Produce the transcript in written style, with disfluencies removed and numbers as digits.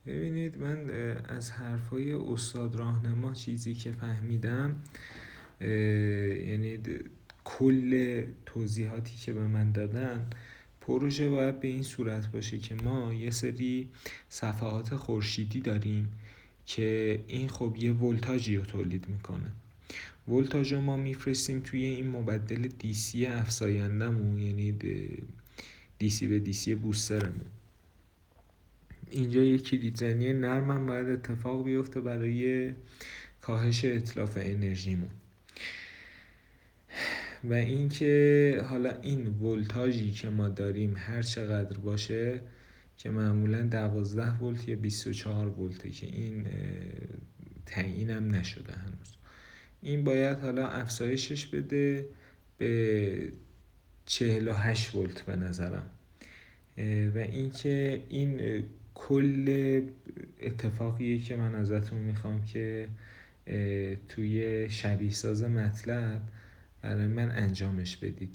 ببینید، من از حرفای استاد راهنما چیزی که فهمیدم، یعنی کل توضیحاتی که به من دادن، پروژه باید به این صورت باشه که ما یه سری صفحات خورشیدی داریم که این خب یه ولتاژی رو تولید میکنه. ولتاژ رو ما میفرستیم توی این مبدل دیسی افزایندمون، یعنی دیسی به دیسی بوسترمون. اینجا یه کلیدزنی نرمم باید اتفاق بیفته برای کاهش اتلاف انرژیمون. و اینکه حالا این ولتاژی که ما داریم هر چقدر باشه، که معمولا 12 ولت یا 24 ولته که این تعیینم نشده هنوز، این باید حالا افزایشش بده به 48 ولت به نظرم. و اینکه این کل اتفاقیه که من ازتون میخوام که توی شبیه ساز مطلب برای من انجامش بدید.